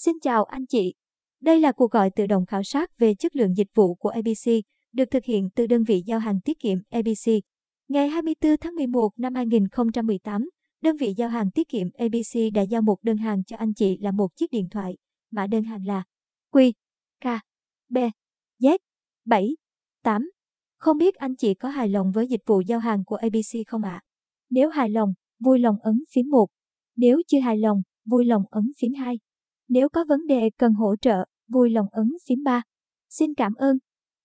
Xin chào anh chị. Đây là cuộc gọi tự động khảo sát về chất lượng dịch vụ của ABC, được thực hiện từ đơn vị giao hàng tiết kiệm ABC. Ngày 24 tháng 11 năm 2018, đơn vị giao hàng tiết kiệm ABC đã giao một đơn hàng cho anh chị là một chiếc điện thoại. Mã đơn hàng là Q, K, B, Z, 7, 8. Không biết anh chị có hài lòng với dịch vụ giao hàng của ABC không ạ? Nếu hài lòng, vui lòng ấn phím 1. Nếu chưa hài lòng, vui lòng ấn phím 2. Nếu có vấn đề cần hỗ trợ, vui lòng ấn phím 3. Xin cảm ơn.